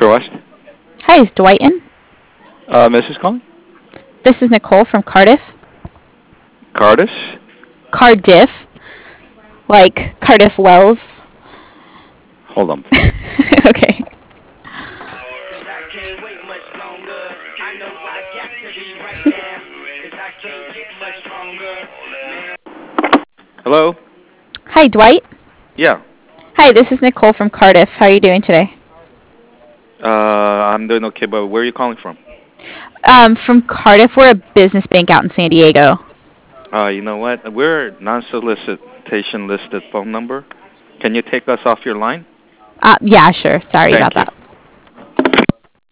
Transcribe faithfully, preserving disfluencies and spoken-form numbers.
Sure West. Hi, is Dwight in? Uh, Missus calling? This is Nicole from Cardiff. Cardis? Cardiff, like Cardiff Wells. Hold on. Okay. Hello? Hi, Dwight. Yeah. Hi, this is Nicole from Cardiff. How are you doing today? Uh, I'm doing okay, but where are you calling from? Um, from Cardiff. We're a business bank out in San Diego. Uh, you know what? We're non-solicitation listed phone number. Can you take us off your line? Uh, yeah, sure. Sorry Thank about you. that.